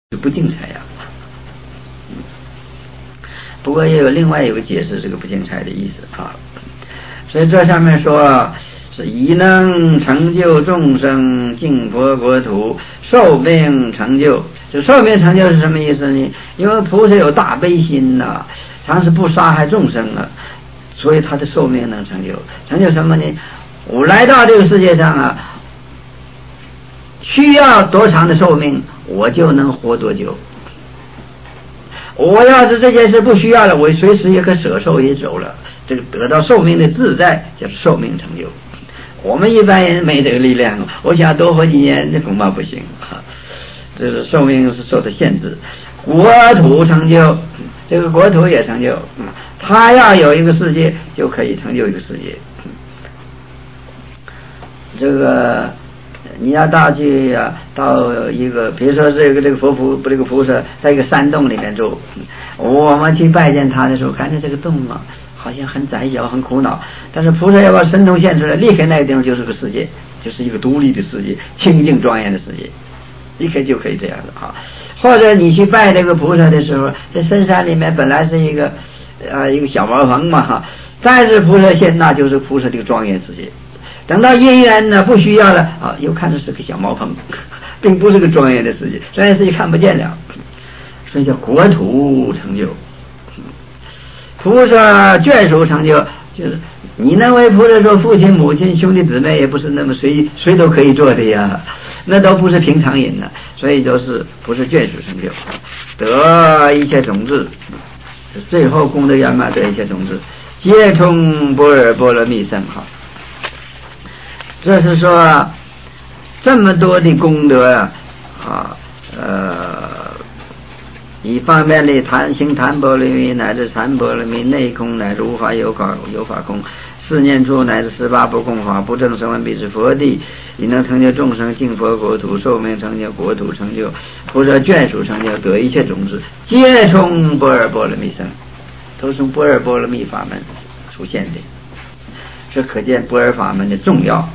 就不净财呀。不过也有另外一个解释这个不净财的意思啊。所以这上面说是以能成就众生净佛国土寿命成就。就寿命成就是什么意思呢？因为菩萨有大悲心呐，常是不杀害众生了，所以他的寿命能成就。成就什么呢？我来到这个世界上啊，需要多长的寿命，我就能活多久。我要是这件事不需要了，我随时也可舍寿也走了。这个得到寿命的自在，就是寿命成就。我们一般人没这个力量，我想多活几年，那恐怕不行。这是寿命是受的限制。国土成就，这个国土也成就。他要有一个世界，就可以成就一个世界。这个你要到去到一个，比如说这个菩萨在一个山洞里面住，我们去拜见他的时候，看见这个洞啊，好像很窄小，很苦恼。但是菩萨要把神通现出来，立刻那个地方就是个世界，就是一个独立的世界，清净庄严的世界，立刻就可以这样的啊。或者你去拜这个菩萨的时候，在深山里面本来是一个小茅棚嘛哈，但是菩萨现那就是菩萨这个庄严世界。等到因缘呢不需要了啊，又看着是个小茅棚，并不是个庄严的世界，庄严世界看不见了，所以叫国土成就。菩萨眷属成就，就是你能为菩萨做父亲母亲兄弟姊妹，也不是那么谁都可以做的呀，那都不是平常人了，所以就是菩萨眷属成就，得一切种子，最后功德圆满得一切种子，皆通般若波罗蜜胜哈。这是说这么多的功德一方面的行檀波罗蜜乃至禅波罗蜜，内空乃至无法有法空，四念处乃至18不共法，不正声闻必是佛地，以能成就众生净佛国土，寿命成就国土成就，菩萨眷属成就，得一切种子，皆从般若波罗蜜生，都从般若波罗蜜法门出现的。这可见般若法门的重要。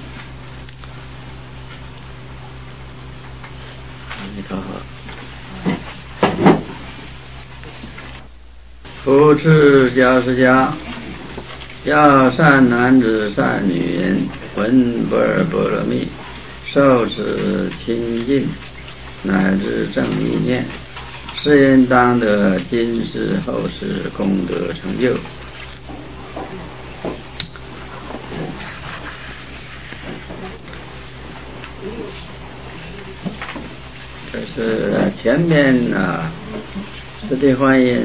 复次教释迦，要善男子善女人，闻般若波罗蜜，受持亲近，乃至正意念，是人当得今世后世功德成就。这是前面释谛观音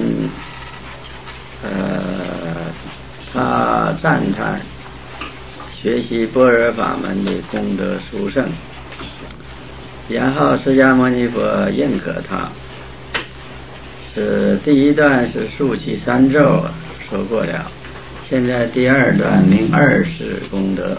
他赞叹学习般若法门的功德殊胜，然后释迦牟尼佛认可他。是第一段是竖起三咒说过了，现在第二段明20功德。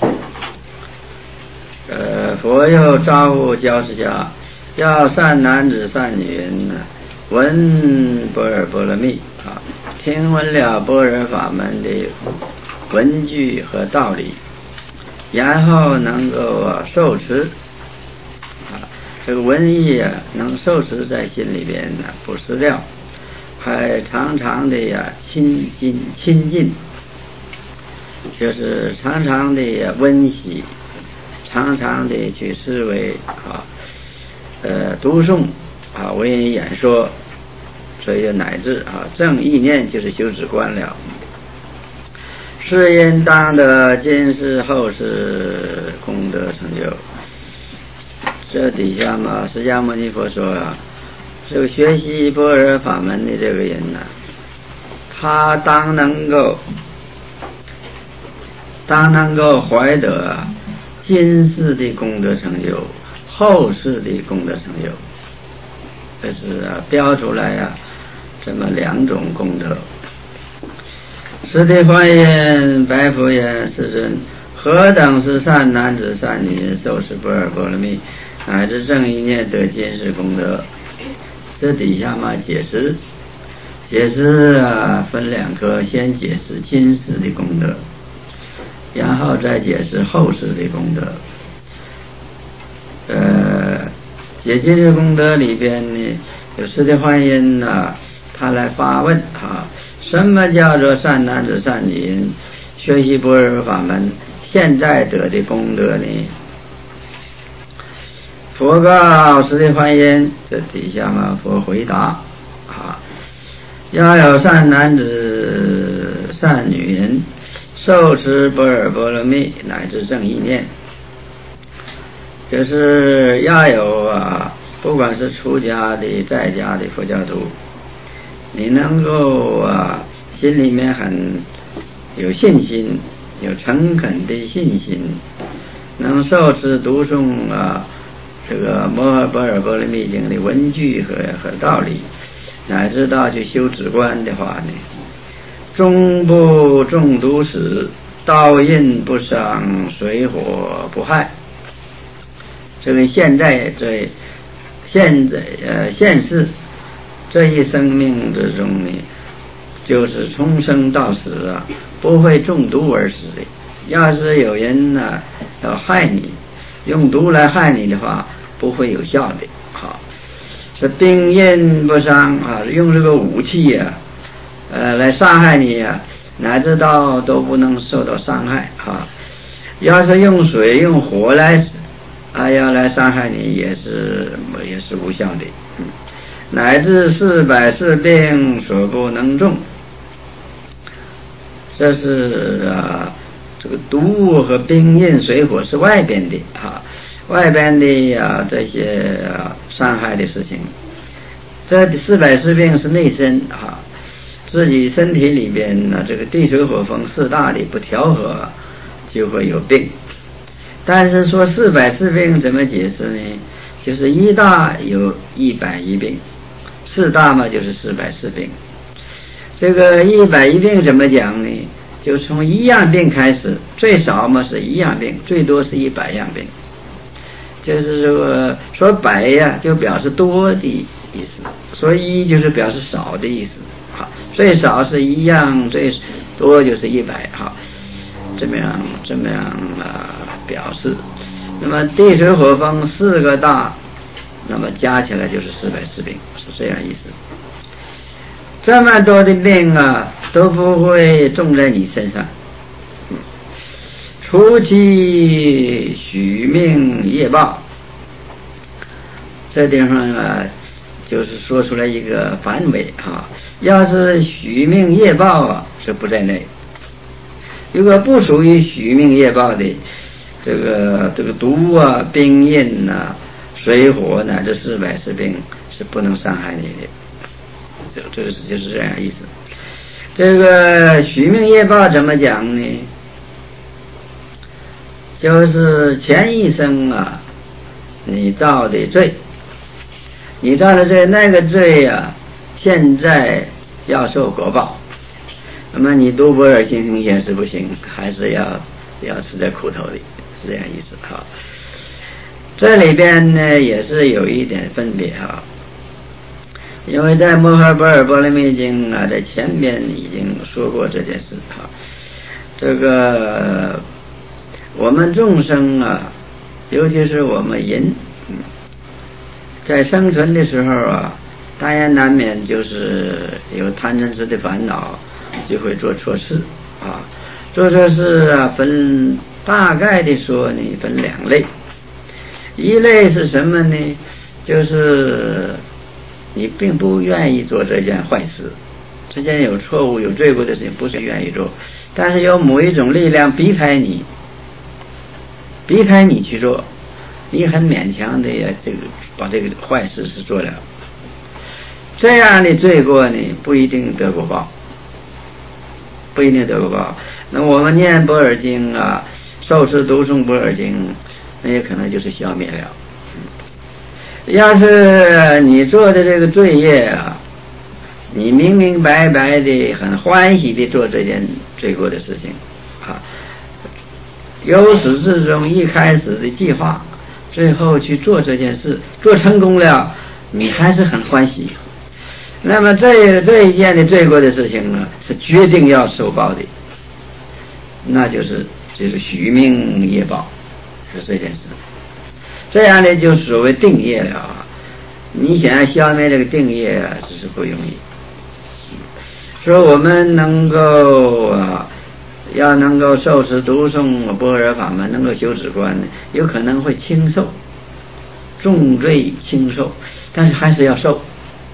佛又招呼教释迦，要善男子善女人闻般若波罗蜜听闻了般若法门的文句和道理，然后能够受持这个文义能受持在心里边不失掉，还常常的亲近，就是常常的温习，常常的去思维读诵为人演说，所以乃至正意念就是修止观了。是因当得今世后世功德成就。这底下嘛，释迦牟尼佛说这个学习般若法门的这个人他当能够怀得今世的功德成就，后世的功德成就。这是标出来这么2种功德。释谛观音白佛言：世尊，何等是善男子善女人，受持般若波罗蜜，乃至正意念得今世功德？这底下嘛解释分2科，先解释今世的功德，然后再解释后世的功德。 解决这功德里边呢，有释迦观音呢，他来发问什么叫做善男子善女人学习般若法门现在得的功德呢？佛告释迦观音，这底下嘛，佛回答要有善男子善女人受持般若波罗蜜乃至正意念，就是要有不管是出家的在家的佛教徒，你能够心里面很有信心，有诚恳的信心，能受持读诵这个般若波罗蜜经的文句和道理，乃至到去修止观的话呢，终不中毒死，刀刃不伤，水火不害。这个现世这一生命之中呢，就是从生到死不会中毒而死的。要是有人要害你，用毒来害你的话，不会有效的。是兵刃不伤用这个武器来伤害你乃至到都不能受到伤害要是用水用火来要来伤害你，也是无效的。乃至400病所不能中。这是这个毒物和兵刃水火是外边的外边的这些伤害的事情。这400病是内身自己身体里边这个地水火风4大的不调和，就会有病。但是说400病怎么解释呢？就是1大有110病，4大嘛就是400病。这个110病怎么讲呢？就从1样病开始，最少嘛是1样病，最多是100样病。就是说100就表示多的意思，说1就是表示少的意思。最少是1样，最多就是100这么样表示。那么地水火风4个大，那么加起来就是400病，是这样意思。这么多的病都不会中在你身上。除其许命业报，这地方就是说出来一个范围要是许命业报是不在内。如果不属于许命业报的，这个毒兵刃水火乃至400病是不能伤害你的。这个就是这样意思。这个许命业报怎么讲呢？就是前一生你造的罪，你造的罪，那个罪现在要受果报。那么你读般若经行显是不行，还是要吃点苦头的，是这样意思这里边呢也是有一点分别因为在《摩诃般若波罗蜜经》在前边已经说过这件事这个我们众生尤其是我们人在生存的时候当然难免就是有贪嗔痴的烦恼，就会做错事做错事分大概的说呢分2类。一类是什么呢？就是你并不愿意做这件坏事，这件有错误有罪过的事情不是愿意做，但是有某一种力量逼开你去做，你很勉强的把这个坏事是做了。这样的罪过呢不一定得果报，那我们念般若经受持读诵般若经，那也可能就是消灭了。要是你做的这个罪业你明明白白的很欢喜的做这件罪过的事情由始至终一开始的计划，最后去做这件事，做成功了，你还是很欢喜。那么这一件的罪过的事情是决定要受报的，那就是许命业报，是这件事。 这样的就所谓定业了啊。你想要消灭这个定业啊，这是不容易。说我们能够要能够受持读诵般若法门，能够修止观，有可能会轻受，重罪轻受，但是还是要受。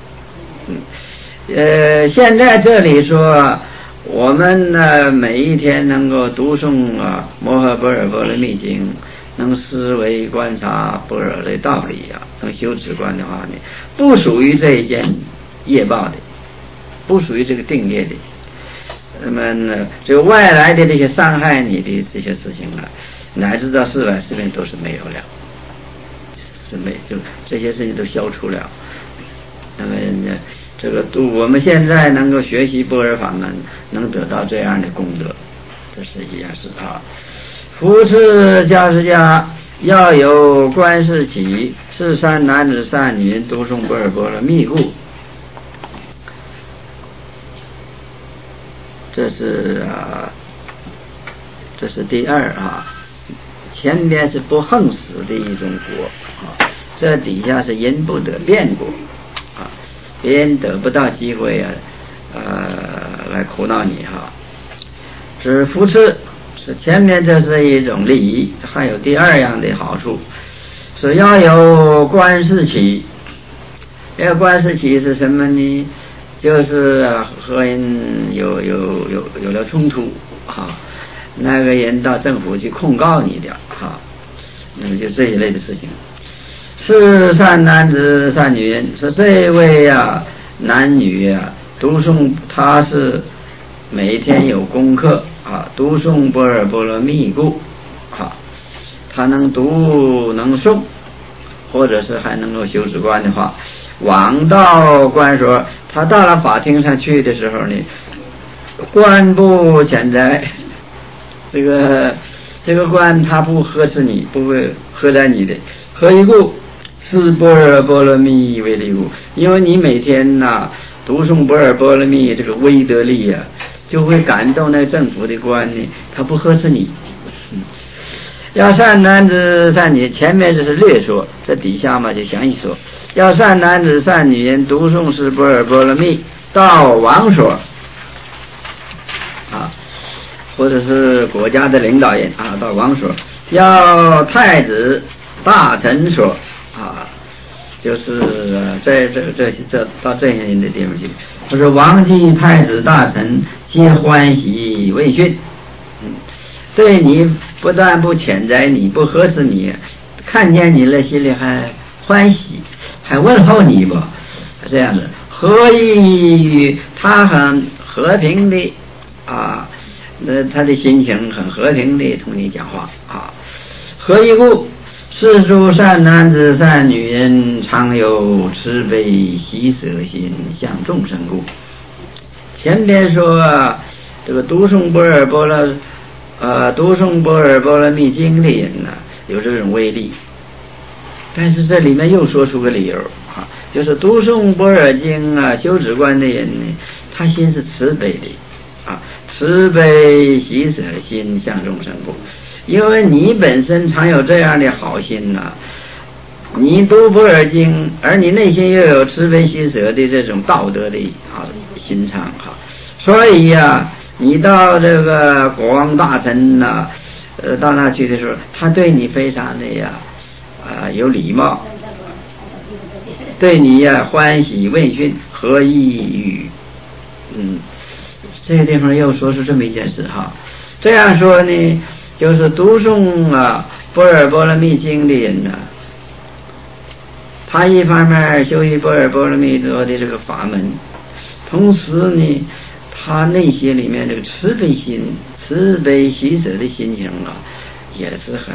现在这里说我们呢每一天能够读诵摩诃般若波罗蜜经，能思维观察般若的道理能修止观的话呢，不属于这一件业报的，不属于这个定业的。那么呢，这个外来的这些伤害你的这些事情乃至到世外世面都是没有了，就这些事情都消除了。那么这个我们现在能够学习般若法门，能得到这样的功德，这是一件事啊。扶持教师家要有观世起，是善男子善女人读诵般若波罗蜜故。这是第二前边是不横死的一种果这底下是因不得变果别人得不到机会来苦恼你是扶持，是前面这是一种利益，还有第二样的好处，是要有观世起。这个观世起是什么呢？就是和人有了冲突那个人到政府去控告你的那么就这一类的事情。是善男子善女人，是这位男女读诵，他是每天有功课读诵般若波罗蜜故他能读能诵，或者是还能够修止观的话，往到官所，他到了法庭上去的时候呢，官不谴责，这个官他不呵斥你，不会呵斥你的。何以故？是般若波罗蜜为利故。因为你每天读诵般若波罗蜜，这个威德力就会感动那个政府的官呢，他不呵斥你。要善男子善女，前面这是略说，这底下嘛就详细说。要善男子善女人读诵是般若波罗蜜，到王所或者是国家的领导人到王所，要太子大臣所就是这到这些人的地方去，就是王继太子大臣皆欢喜问讯，对你不但不谴责你，不呵斥你，看见你了心里还欢喜，还问候你吧，这样的。何以他很和平的那他的心情很和平的同你讲话何以故？是诸善男子善女人常有慈悲喜舍心向众生故。前边说这个读诵般若波罗蜜经的人有这种威力，但是这里面又说出个理由就是读诵般若经修止观的人呢，他心是慈悲的慈悲喜舍心向众生故。因为你本身常有这样的好心你读般若经，而你内心又有慈悲喜舍的这种道德的心肠所以你到这个国王大臣到那去的时候，他对你非常的有礼貌，对你欢喜问讯，何以语这个地方又说出这么一件事这样说呢，就是读诵般若波罗蜜经的人他一方面修习般若波罗蜜多的这个法门，同时呢他内心里面这个慈悲心、慈悲喜舍的心情也是很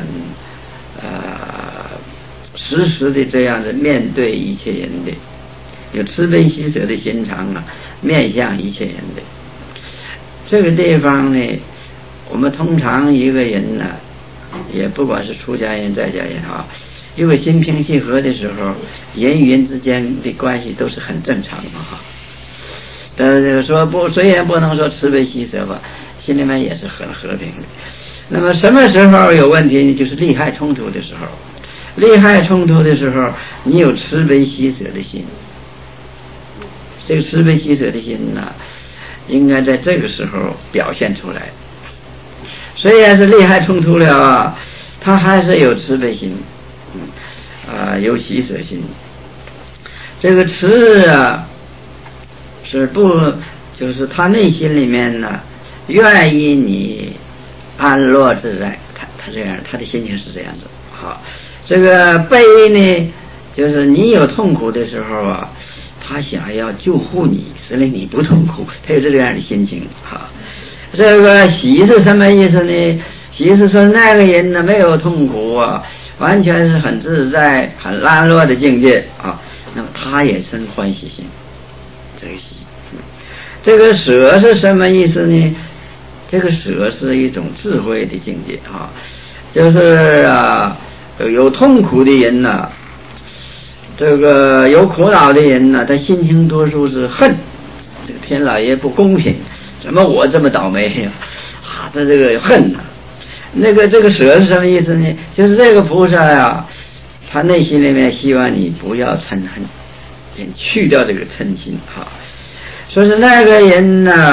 时时的这样的面对一切人的，有慈悲喜舍的心肠面向一切人的。这个地方呢，我们通常一个人也不管是出家人在家人如果心平气和的时候，人与人之间的关系都是很正常的但是说虽然不能说慈悲喜舍吧，心里面也是很和平的。那么什么时候有问题呢？就是利害冲突的时候。 利害冲突的时候，你有慈悲喜舍的心。这个慈悲喜舍的心呢，应该在这个时候表现出来。虽然是利害冲突了啊，他还是有慈悲心，有喜舍心。这个慈啊，是不就是他内心里面呢，愿意你安乐自在，他这样，他的心情是这样子。好，这个悲呢，就是你有痛苦的时候啊，他想要救护你，使令你不痛苦，他有这样的心情。好，这个喜是什么意思呢？喜是说那个人呢没有痛苦啊，完全是很自在、很安乐的境界啊，那么他也生欢喜心。这个喜，这个舍是什么意思呢？这个舍是一种智慧的境界啊，就是有痛苦的人呢，这个有苦恼的人呢，他心情多数是恨，这个天老爷不公平，怎么我这么倒霉呀？他这个恨这个舍是什么意思呢？就是这个菩萨呀，他内心里面希望你不要嗔恨，去掉这个嗔心哈。说是那个人呢，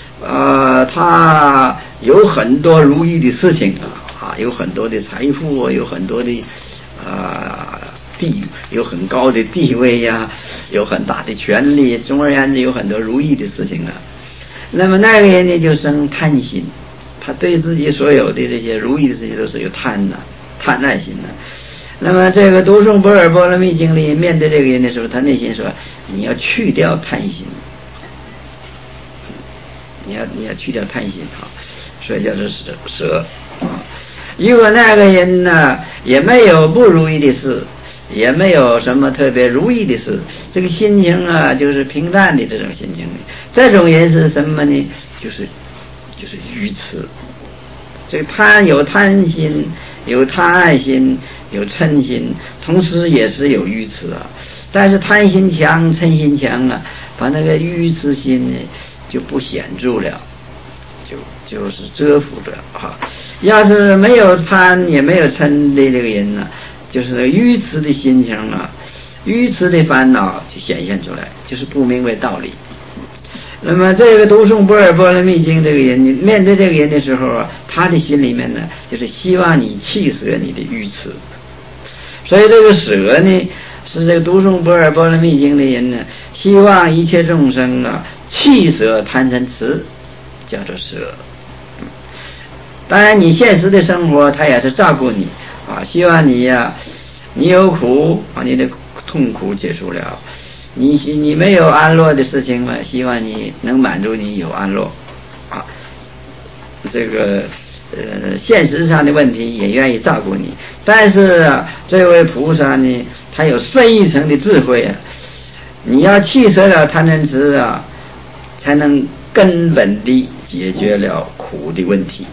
他有很多如意的事情有很多的财富，有很多的有很高的地位呀，有很大的权利，总而言之有很多如意的事情那么那个人呢就生贪心，他对自己所有的这些如意的事情都是有贪爱心的。那么这个读诵般若波罗蜜经里面对这个人的时候，他内心说你要去掉贪心，你要去掉贪心所以叫做舍如果那个人呢也没有不如意的事，也没有什么特别如意的事，这个心情就是平淡的这种心情。这种人是什么呢？就是愚痴。这个有贪心，有贪爱心，有嗔心，同时也是有愚痴但是贪心强，嗔心强把那个愚痴心呢就不显著了，就是遮伏着要是没有贪也没有嗔的这个人呢，就是愚痴的心情愚痴的烦恼就显现出来，就是不明白道理。那么这个读诵般若波罗蜜经这个人，你面对这个人的时候他的心里面呢，就是希望你弃舍你的愚痴。所以这个舍呢，是这个读诵般若波罗蜜经的人呢，希望一切众生弃舍贪嗔痴，叫做舍。当然你现实的生活他也是照顾你希望你你有苦你的痛苦结束了，你没有安乐的事情希望你能满足你有安乐这个现实上的问题也愿意照顾你。但是这位菩萨呢，他有深一层的智慧你要弃舍了贪嗔痴才能根本地解决了苦的问题。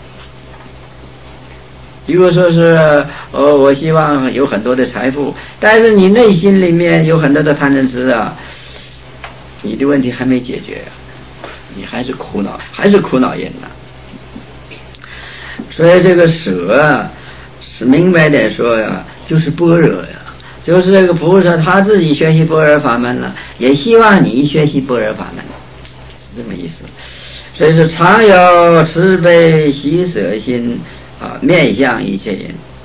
如果说是我希望有很多的财富，但是你内心里面有很多的贪嗔痴你的问题还没解决你还是苦恼人所以这个舍是明白点说就是般若就是这个菩萨他自己学习般若法门也希望你学习般若法门，是这么意思。所以是常有慈悲喜舍心面向一切人。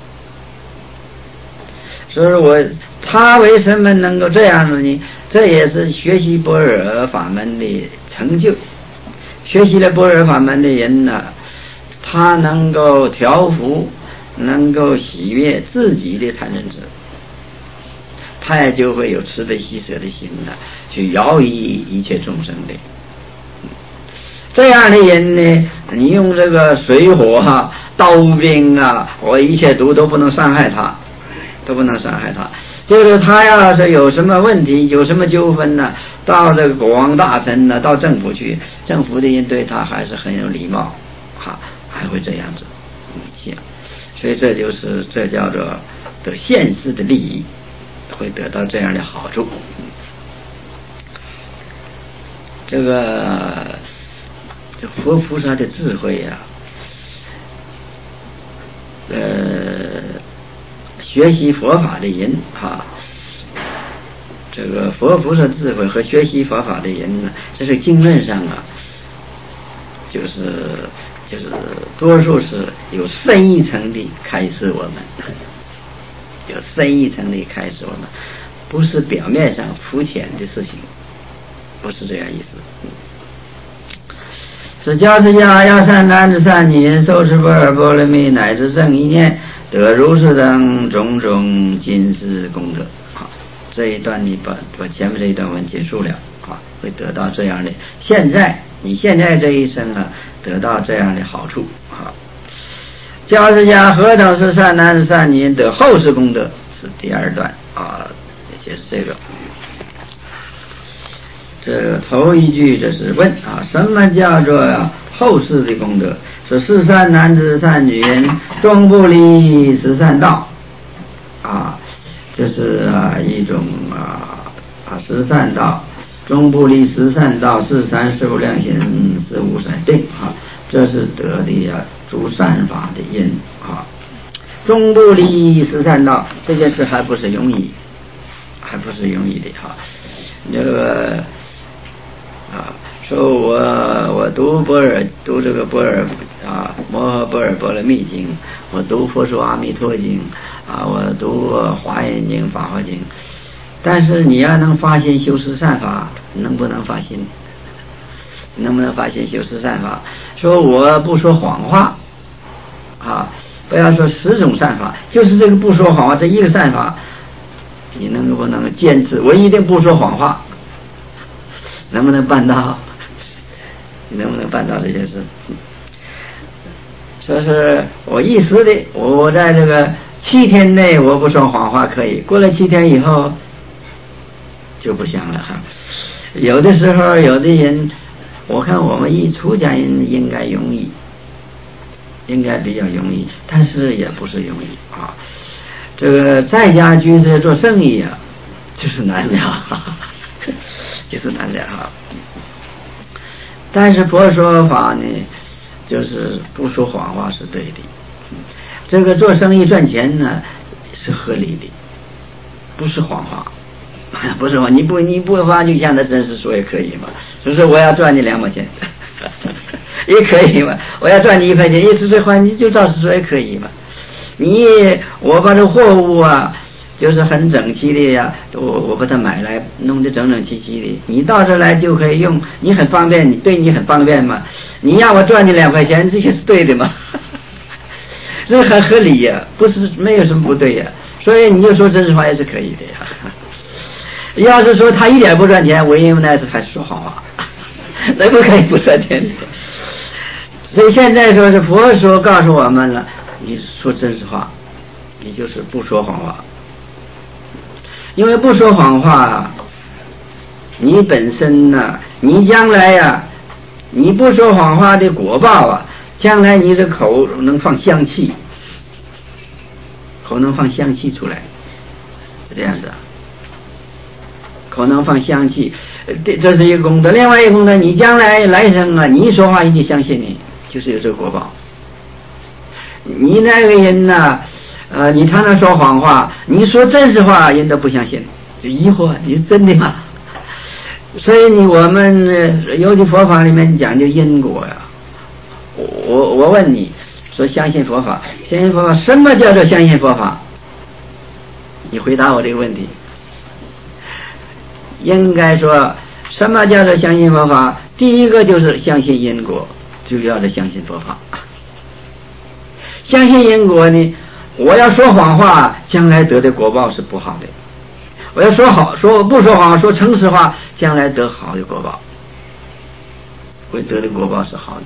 所以他为什么能够这样子呢？这也是学习般若法门的成就。学习了般若法门的人他能够调伏，能够洗灭自己的贪嗔痴，他也就会有慈悲喜舍的心去饶益一切众生的。这样的人呢，你用这个水火刀兵或一切毒都不能伤害他，就是他要是有什么问题，有什么纠纷到这个国王大臣到政府去，政府的人对他还是很有礼貌还会这样子所以这叫做得现世的利益，会得到这样的好处。这个佛菩萨的智慧学习佛法的人啊，这个佛菩萨智慧和学习佛法的人呢，这是经论上啊，就是多数是有深一层的开示我们，有深一层的开示我们，不是表面上肤浅的事情，不是这样意思。是教释迦要善男子善女人受持般若波罗蜜乃至正一念得如是等种种今世功德。好，这一段你把前面这一段文结束了啊，会得到这样的你现在这一生啊得到这样的好处啊。教释迦何等是善男子善女人得后世功德，是第二段啊，也就是这个。这头一句这是问啊，什么叫做后世的功德？是是善男子善女人终不离十善道啊，这是一种十善道，终不离十善道，是三是无量心，是无善定啊，这是得的诸善法的因啊。终不离十善道这件事还不是容易的哈。这个说我读这个般若摩诃般若波罗蜜经，我读佛说阿弥陀经我读华严经法华经，但是你要能发心修十善法，能不能发心修十善法？说我不说谎话不要说10种善法，就是这个不说谎话这一个善法，你能不能坚持？我一定不说谎话，能不能办到？你能不能办到这件事？说是我一时的，我在这个7天内我不说谎话可以，过了7天以后就不行了哈。有的时候有的人，我看我们出家人应该比较容易，但是也不是容易啊。这个在家居士做生意就是难了，就是难了但是佛说法呢，就是不说谎话是对的。这个做生意赚钱呢是合理的，不是谎话，不是话你不话就像他真实说也可以嘛，就是我要赚你2毛钱也可以嘛，我要赚你1块钱，意思这话你就照实说也可以嘛。我把这货物就是很整齐的我把它买来弄得整整齐齐的，你到这来就可以用，你很方便，对你很方便嘛，你让我赚你2块钱，这些是对的嘛这很合理不是没有什么不对所以你就说真实话也是可以的要是说他一点不赚钱，我因为那是还是说谎话那不可以不赚钱所以现在说是佛说告诉我们了，你说真实话，你就是不说谎话。因为不说谎话你本身你将来你不说谎话的果报将来你的口能放香气，口能放香气出来，是这样子口能放香气，这是一个功德。另外一个功德，你将来生你一说话人家相信你，就是有这个果报。你那个人你常常说谎话，你说真实话人都不相信，就疑惑你是真的吗？所以我们尤其佛法里面讲究因果我问你说相信佛法，什么叫做相信佛法？你回答我这个问题。应该说什么叫做相信佛法？第一个就是相信因果，就叫做相信佛法。相信因果呢，我要说谎话，将来得的果报是不好的；我要不说谎，说诚实话，将来得好的果报，会得的果报是好的。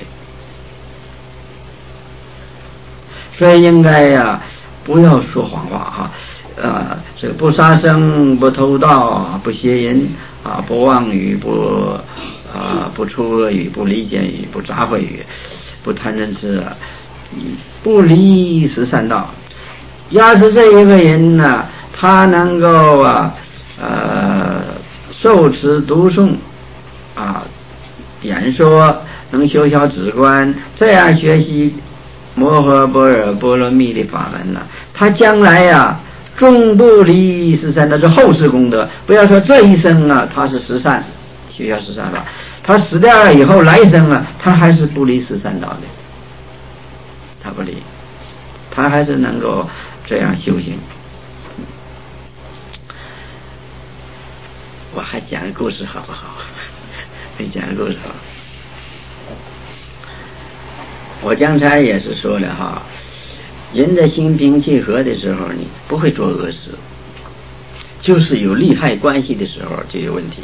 所以应该不要说谎话这个不杀生，不偷盗，不邪淫不妄语，不出恶语，不离间语，不杂秽语，不贪嗔痴不离十善道。要是这一个人他能够受持读诵演说，能修小止观，这样学习摩诃般若波罗蜜的法门他将来终不离十善，那是后世功德。不要说这一生啊，他是十善，学校十善法，他死掉了以后来生啊，他还是不离十善道的，他不离，他还是能够这样修行。我还讲个故事好不好？没讲个故事好。我刚才也是说了哈，人的心平气和的时候，你不会做恶事，就是有利害关系的时候就有问题。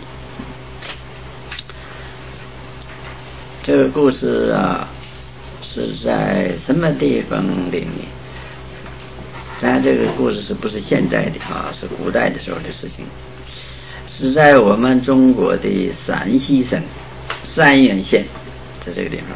这个故事啊，是在什么地方里面？咱这个故事是不是现在的啊？是古代的时候的事情，是在我们中国的陕西省三原县，在这个地方。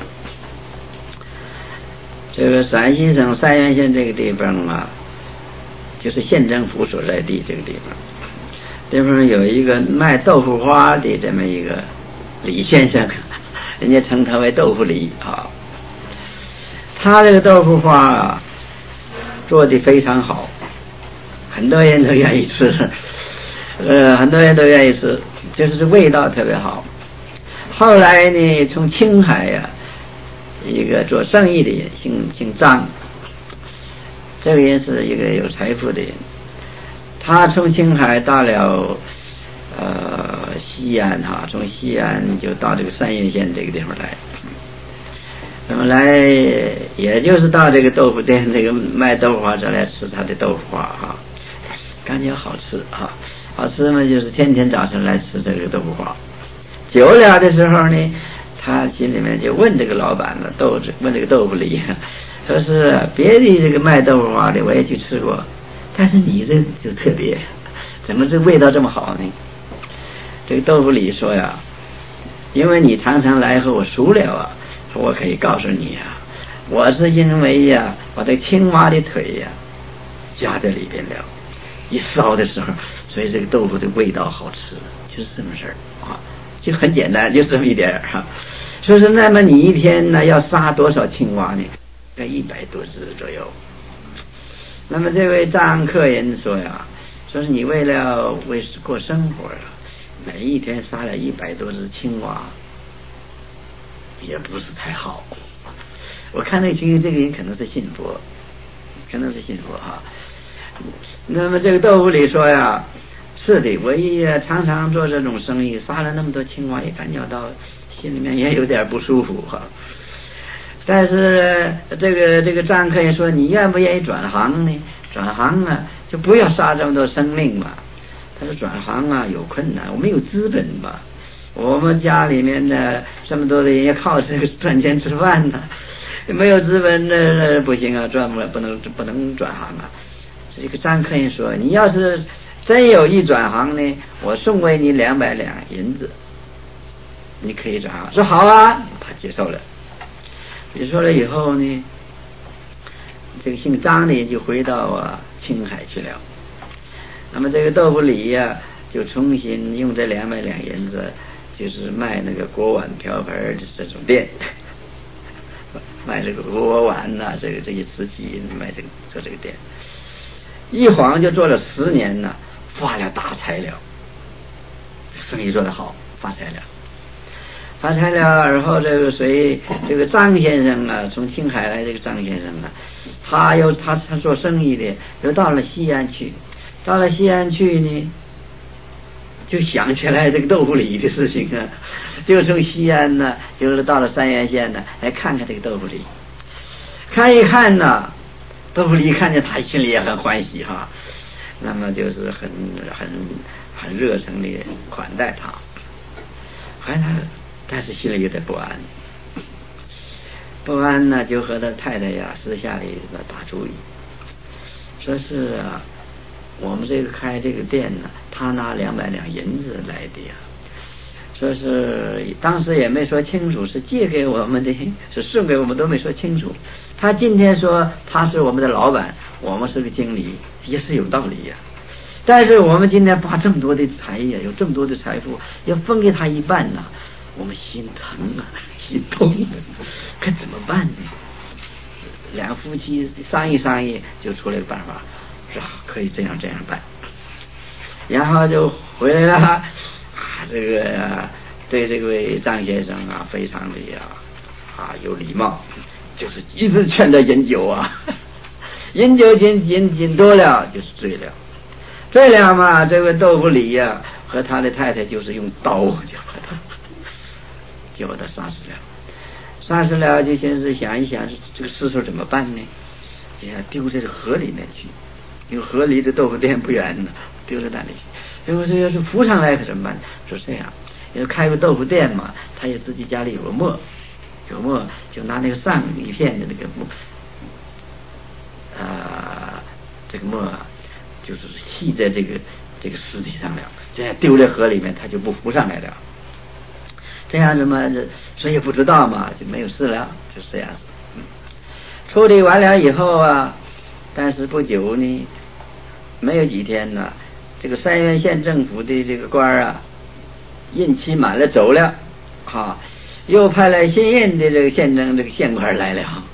这个陕西省三原县这个地方啊，就是县政府所在地这个地方。地方有一个卖豆腐花的这么一个李先生，人家称他为豆腐李啊。他这个豆腐花啊，做的非常好，很多人都愿意吃，很多人都愿意吃，就是味道特别好。后来呢，从青海呀，一个做生意的人，姓张，这个人是一个有财富的人，他从青海到了西安哈，从西安就到这个三原县这个地方来。那么来，也就是到这个豆腐店，这个卖豆腐花这来吃他的豆腐花哈，感觉好吃啊，好吃嘛，就是天天早晨来吃这个豆腐花。久了的时候呢，他心里面就问这个老板了，问这个豆腐李，说是别的这个卖豆腐花的我也去吃过，但是你这就特别，怎么这味道这么好呢？这个豆腐李说呀，因为你常常来和我熟了啊，我可以告诉你啊，我是因为呀，把这青蛙的腿呀夹在里边了，一烧的时候，所以这个豆腐的味道好吃，就是这么事儿啊，就很简单，就这么一点哈。说是那么你一天呢要杀多少青蛙呢？在100多只左右。那么这位张客人说呀，说是你为过生活啊，每一天杀了100多只青蛙，也不是太好。我看那这个人可能是信佛，哈。那么这个豆腐里说呀，是的，我也常常做这种生意，杀了那么多青蛙，也感觉到心里面也有点不舒服哈。但是这个张客人说，你愿不愿意转行呢？转行啊，就不要杀这么多生命嘛。他说转行啊有困难，我没有资本吧。我们家里面呢这么多的人也靠这个赚钱吃饭呢，没有资本那不行啊，不能转行啊。这个张客人说，你要是真有意转行呢，我送给你200两银子，你可以转行。说好啊，他接受了。接受了以后呢，这个姓张的人就回到青海去了。那么这个豆腐李呀，就重新用这200两银子，就是卖那个锅碗瓢盆的这种店，卖这个锅碗呐，这些瓷器，卖做这个店，一晃就做了10年呢，发了大财了，生意做得好，发财了。而后这个张先生啊，从青海来这个张先生啊，他做生意的，又到了西安去。到了西安去呢，就想起来这个豆腐李的事情啊，就从西安呢，就是到了三原县呢，来看看这个豆腐李。看一看呢，豆腐李看见他心里也很欢喜哈，那么就是很热诚的款待他，但是心里有点不安呢，就和他太太呀私下里打主意，说是啊，我们这个开这个店呢，他拿200两银子来的呀，说是当时也没说清楚是借给我们的，是送给我们，都没说清楚。他今天说他是我们的老板，我们是个经理，也是有道理呀。但是我们今天把这么多的财呀，有这么多的财富，要分给他一半呢，我们心疼啊，心痛啊，可怎么办呢？两夫妻商议就出了个办法， 只好可以这样办。然后就回来了，这个对这位张先生非常的有礼貌，就是一直劝他饮酒饮酒饮多了就是醉了嘛。这位豆腐李和他的太太就是用刀就把他杀死了，就先是想一想这个尸首怎么办呢？就想丢在这河里面去，因为河离这豆腐店不远呢，丢在那里去。因为这要是浮上来可怎么办？说这样，因为开个豆腐店嘛，他也自己家里有磨，就拿那个上一片的那个磨，这个磨就是系在这个尸体上了，这样丢在河里面，他就不浮上来了。这样子嘛，谁也不知道嘛，就没有事了，就是这样子。处理完了以后但是不久呢，没有几天呢，这个三原县政府的这个官任期满了走了，又派来新任的这个县官来了，